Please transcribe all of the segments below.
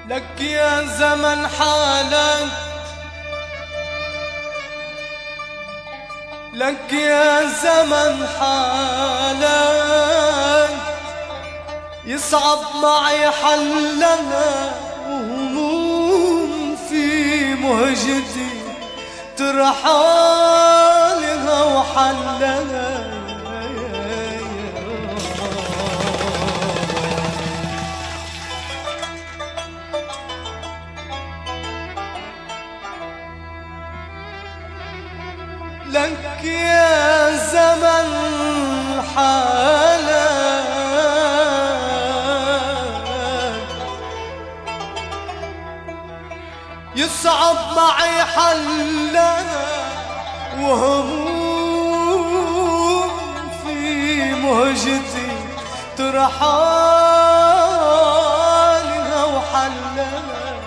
لك يا زمن حالك، لك يا زمن حالك، يصعب معي حلها وهموم في مهجتي ترحالها وحلها. لك يا زمن حالك، يصعب معي حلها وهموم في مهجتي ترحالها وحلها.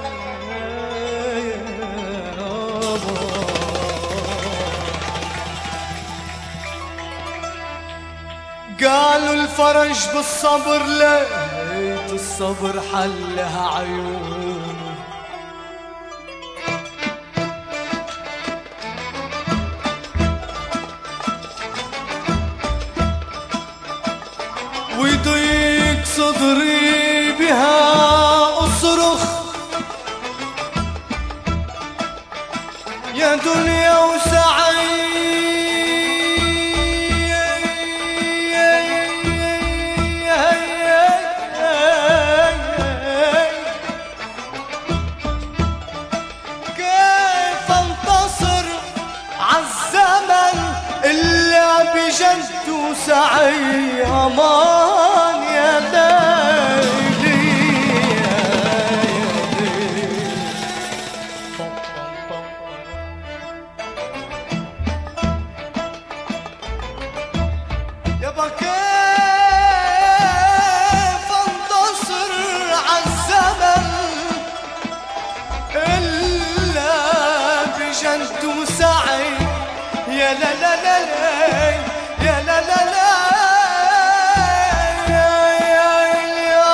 قالوا الفرج بالصبر، لقيت الصبر حلها عيون. ويضيق صدري بها أصرخ يا دنيا وسعي. بجد وسعي أمان يا ليلي يا ليلي. يابا كيف انتصر عالزمن إلا بجد وسعي. يا لا لا لا لا يا لا لا لا يا يا يا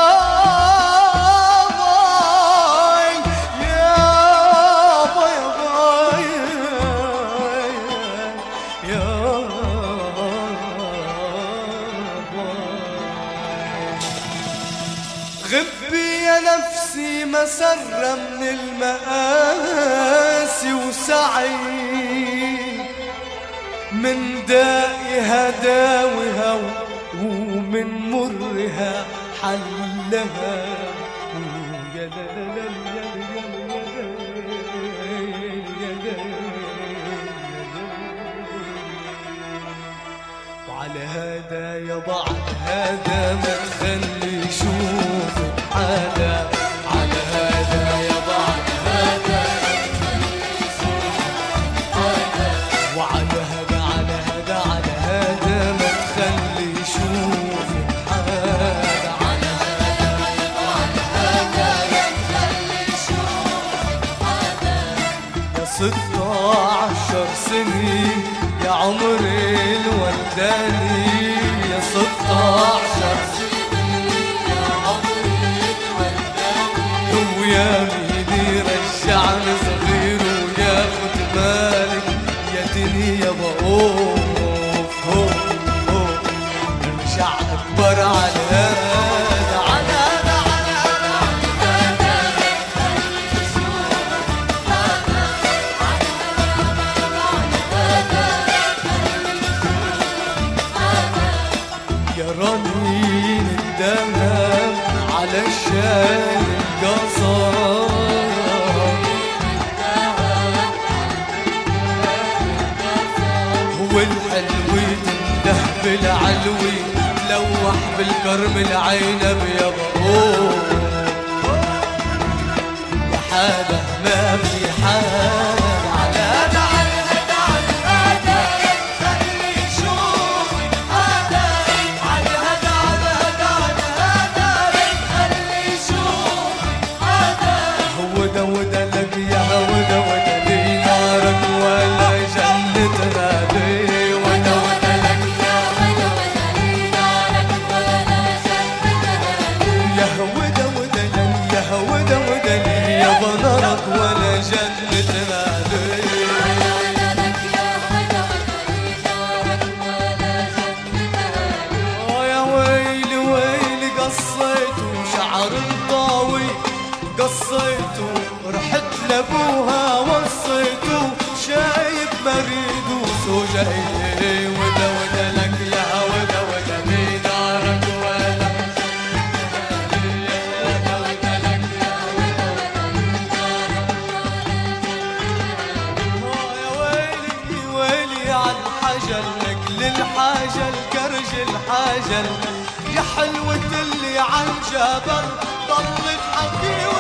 باي يا باي يا باي. غبي يا نفسي مسرة من المآسي وسعي، من دائها داوها ومن مرها حلها. يا لا لا لا وعلى هذا يابا على هذا ما تخلي شوفك حدا. على هذا يابا على هذا وعلى هذا على هذا ما تخلي شوفك حدا. على هذا وعلى هذا ما تخلي شوفك حدا. يا 16 سنة يا عمري الوداني، يا 16 سنة يا عمري الوداني. ويا ميني رجعني صغير وياخد بالك يا دنيا بقوف هوف هوف. ارجع اكبر على هذا على هذا على هذا يا رنين الدهب على الشاي القصار. هو الحلوي تنده بالعلوي تلوح بالكرم العنب يا بقوف. يا حدا ما في حدا على هذا على هذا على هذا خلي شوفك هذا. على هذا على هذا على هذا خلي شوفك هذا. هو ده وده لك يا هو ده وده لي نارك ولا جنتنا دي. وده وده لك يا وده وده لي نارك ولا جنتنا دي. يا هو ده وده لك يا هو ده وده عجل، يا حلوة اللي عن جبر ضلت حقي